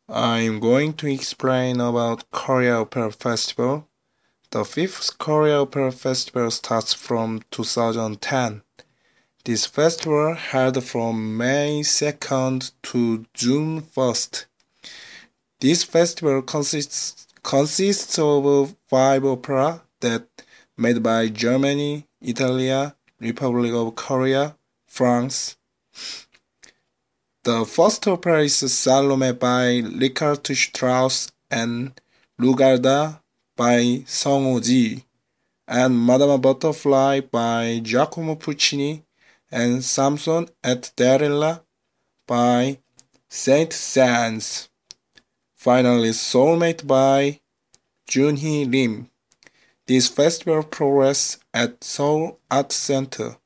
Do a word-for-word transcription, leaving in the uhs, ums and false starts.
I'm going to explain about Korea Opera Festival. The fifth Korea Opera Festival starts from two thousand ten. This festival held from May second to June first. This festival consists consists of five opera that made by Germany, Italy, Republic of Korea, France. The first opera is Salome by Richard Strauss and Rugalda by Song Ho-ji, and Madama Butterfly by Giacomo Puccini, and Samson et Delilah by Saint-Saëns. Finally, Soulmate by Junhee Lim. This festival progressed at Seoul Art Center.